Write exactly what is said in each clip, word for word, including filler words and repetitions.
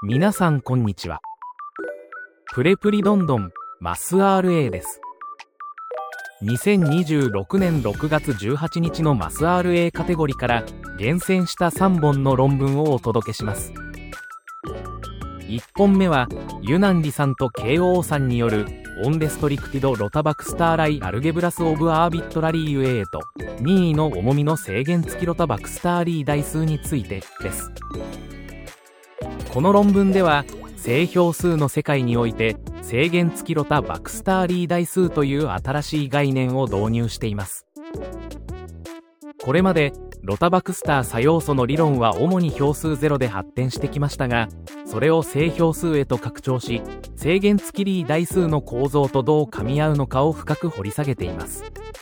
皆さんこんにちは。プレプリどんどんマス アールエー です。にせんにじゅうろくねんろくがつじゅうはちにちのマス アールエー カテゴリーから厳選したさんぼんの論文をお届けします。いっぽんめはユナンリさんと ケーオー さんによるオンレストリクティドロタバクスターライアルゲブラスオブアービットラリーユエーと任意の重みの制限付きロタバクスターリー代数についてです。この論文では正標数の世界において制限付きロタバクスターリー代数という新しい概念を導入しています。これまでロタバクスター作用素の理論は主に標数ゼロで発展してきましたが、それを正標数へと拡張し、制限付きリー代数の構造とどう噛み合うのかを深く掘り下げています。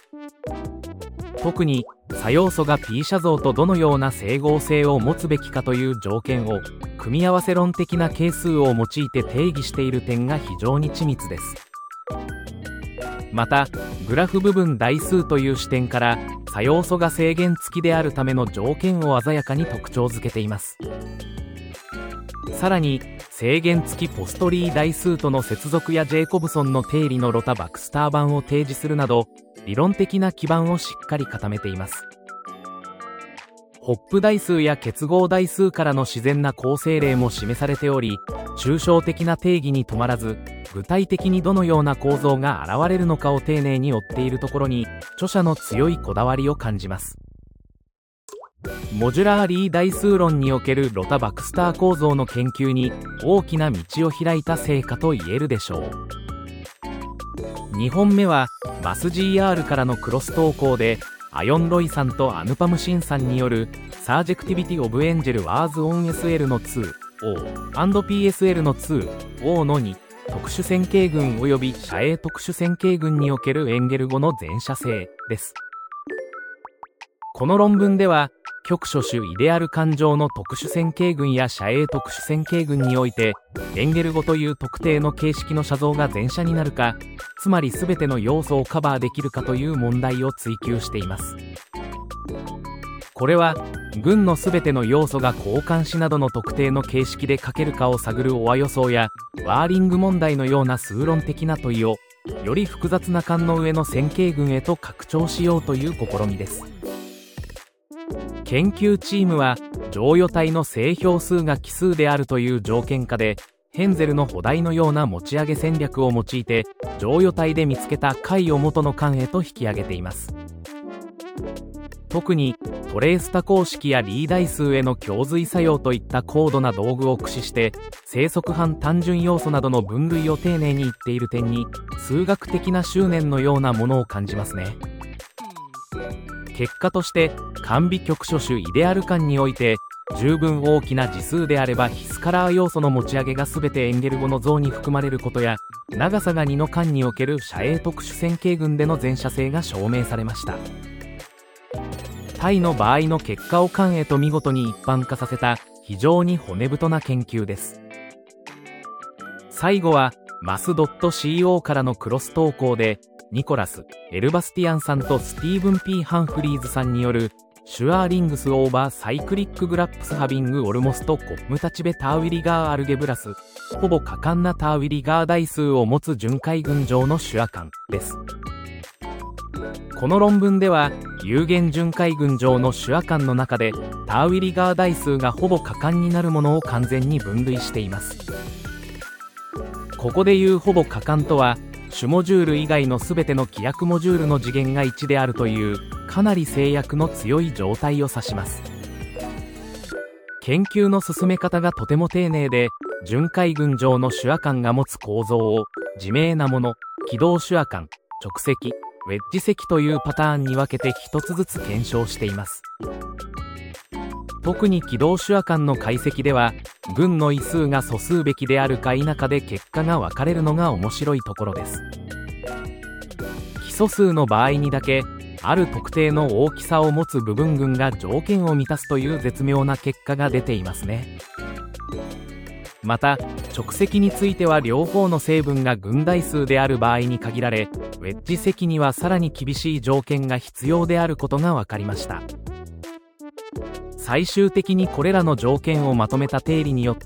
特に作用素が P 写像とどのような整合性を持つべきかという条件を組み合わせ論的な係数を用いて定義している点が非常に緻密です。またグラフ部分代数という視点から作用素が制限付きであるための条件を鮮やかに特徴づけています。さらに制限付きポストリー代数との接続やジェイコブソンの定理のロタバクスター版を提示するなど理論的な基盤をしっかり固めています。ホップ代数や結合代数からの自然な構成例も示されており、抽象的な定義に止まらず具体的にどのような構造が現れるのかを丁寧に追っているところに著者の強いこだわりを感じます。モジュラーリー代数論におけるロタバクスター構造の研究に大きな道を開いた成果と言えるでしょう。にほんめはマス ジーアール からのクロス投稿でアヨン・ロイさんとアヌパムシンさんによるサージェクティビティ・オブ・エンジェル・ワーズ・オン エスエル の ツーオー &ピーエスエル の ツーオー のに特殊線形群及び斜影特殊線形群におけるエンゲル語の全写性です。この論文では極初種イデアル感情の特殊線形群や斜影特殊線形群においてエンゲル語という特定の形式の写像が全写になるか、つまり全ての要素をカバーできるかという問題を追求しています。これは群の全ての要素が交換子などの特定の形式で書けるかを探るオア予想やワーリング問題のような数論的な問いをより複雑な観の上の線形群へと拡張しようという試みです。研究チームは剰余体の正標数が奇数であるという条件下でヘンゼルの補題のような持ち上げ戦略を用いて剰余体で見つけた解を元の間へと引き上げています。特にトレース多項式やリー代数への共随作用といった高度な道具を駆使して正則範単純要素などの分類を丁寧に言っている点に数学的な執念のようなものを感じますね。結果として間微極初種イデアル間において十分大きな次数であればヒスカラー要素の持ち上げが全てエンゲル語の像に含まれることや、長さがにの間における斜影特殊線形群での全写性が証明されました。対の場合の結果を間へと見事に一般化させた非常に骨太な研究です。最後はマス .co からのクロス投稿でニコラス・エルバスティアンさんとスティーブン・ P ・ハンフリーズさんによるシュアーリングス・オーバー・サイクリック・グラップス・ハビング・オルモスト・コッムタチベ・ターウィリガー・アルゲブラス、ほぼ可感なターウィリガー代数を持つ巡回群上のシュア間です。この論文では有限巡回群上のシュア間の中でターウィリガー代数がほぼ可感になるものを完全に分類しています。ここでいうほぼ可感とは主モジュール以外のすべての規約モジュールの次元がいちであるというかなり制約の強い状態を指します。研究の進め方がとても丁寧で、巡回群上のシュア間が持つ構造を自明なもの、軌道シュア間、直積、ウェッジ積というパターンに分けて一つずつ検証しています。特に軌道シュア間の解析では群の異数が素数べきであるか否かで結果が分かれるのが面白いところです。奇素数の場合にだけある特定の大きさを持つ部分群が条件を満たすという絶妙な結果が出ていますね。また直積については両方の成分が群代数である場合に限られ、ウェッジ積にはさらに厳しい条件が必要であることが分かりました。最終的にこれらの条件をまとめた定理によって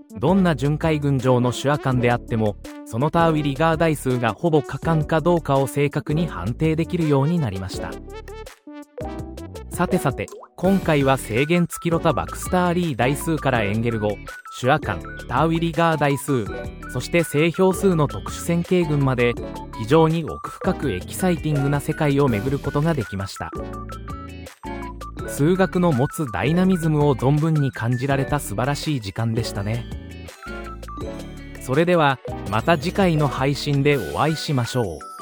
どんな巡回群上の主亜間であっても、そのターウィリガー代数がほぼ可感かどうかを正確に判定できるようになりました。さてさて、今回は制限付きロタバクスターリー代数からエンゲル語、主亜間、ターウィリガー代数、そして正標数の特殊線形群まで、非常に奥深くエキサイティングな世界を巡ることができました。数学の持つダイナミズムを存分に感じられた素晴らしい時間でしたね。それではまた次回の配信でお会いしましょう。